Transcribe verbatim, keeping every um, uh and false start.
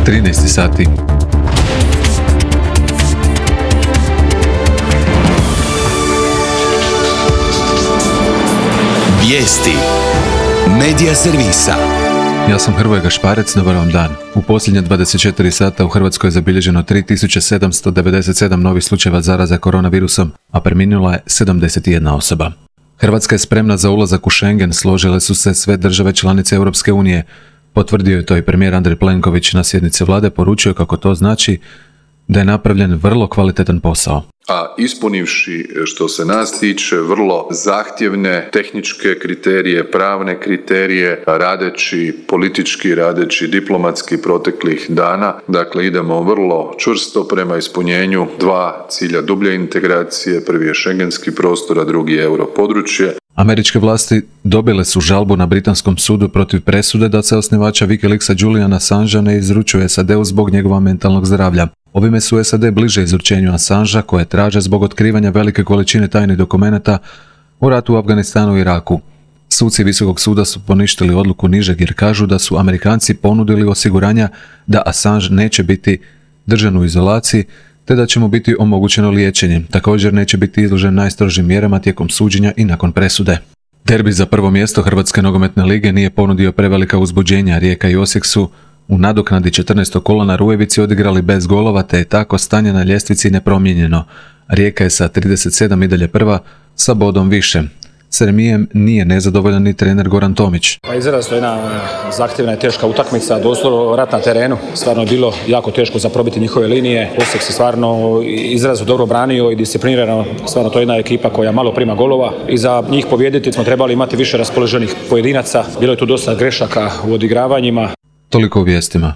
trinaest sati. Vijesti Medija servisa. Ja sam Hrvoje Gašparec, dobar vam dan. U posljednje dvadeset četiri sata u Hrvatskoj je zabilježeno tri tisuće sedamsto devedeset sedam novih slučajeva zaraze koronavirusom, a preminula je sedamdeset jedna osoba. Hrvatska je spremna za ulazak u Schengen, složile su se sve države članice Europske unije. Potvrdio je to i premijer Andrej Plenković na sjednici vlade, poručio kako to znači da je napravljen vrlo kvalitetan posao. A ispunivši, što se nas tiče, vrlo zahtjevne tehničke kriterije, pravne kriterije, radeći politički, radeći diplomatski proteklih dana. Dakle, idemo vrlo čvrsto prema ispunjenju dva cilja dublje integracije. Prvi je šengenski prostor, a drugi je europodručje. Američke vlasti dobile su žalbu na britanskom sudu protiv presude da se osnivača Wikileaksa Juliana Assangea ne izručuje S A D-u zbog njegova mentalnog zdravlja. Ovime su S A D bliže izručenju Assangea koje traže zbog otkrivanja velike količine tajnih dokumenata u ratu u Afganistanu i Iraku. Suci Visokog suda su poništili odluku nižeg jer kažu da su Amerikanci ponudili osiguranja da Assange neće biti držan u izolaciji te da će mu biti omogućeno liječenje. Također neće biti izložen najstrožim mjerama tijekom suđenja i nakon presude. Derbi za prvo mjesto Hrvatske nogometne lige nije ponudio prevelika uzbuđenja. Rijeka i Osijek su u nadoknadi četrnaestog kola na Rujevici odigrali bez golova, te je tako stanje na ljestvici nepromijenjeno. Rijeka je sa trideset sedam i dalje prva sa bodom više. S remijem nije nezadovoljan ni trener Goran Tomić. Pa izrazito jedna zahtjevna i teška utakmica, doslovno rat na terenu. Stvarno je bilo jako teško za probiti njihove linije. Osijek se stvarno izrazito dobro branio i disciplinirano. Stvarno to je jedna ekipa koja malo prima golova i za njih pobijediti smo trebali imati više raspoloženih pojedinaca. Bilo je tu dosta grešaka u odigravanjima. Toliko u vijestima.